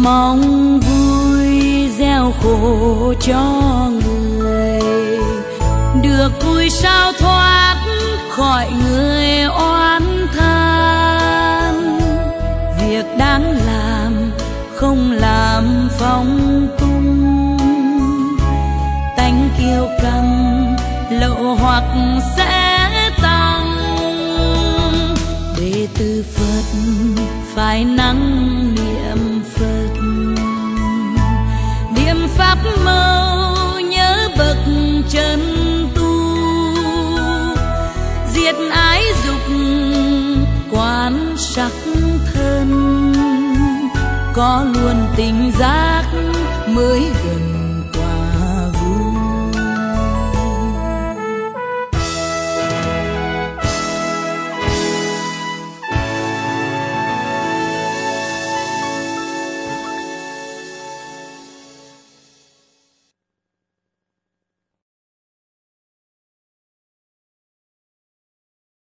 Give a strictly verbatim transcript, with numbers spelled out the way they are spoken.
mong vui gieo khổ cho người, được vui sao thoát khỏi người oán than. Việc đáng làm không làm phóng túng, tánh kiêu căng lậu hoặc sẽ tăng. Đệ tử Phật phải năng niệm Phật, niệm pháp mâu nhớ bậc chân tu, diệt ái dục quán sắc thân, có luôn tình giác mới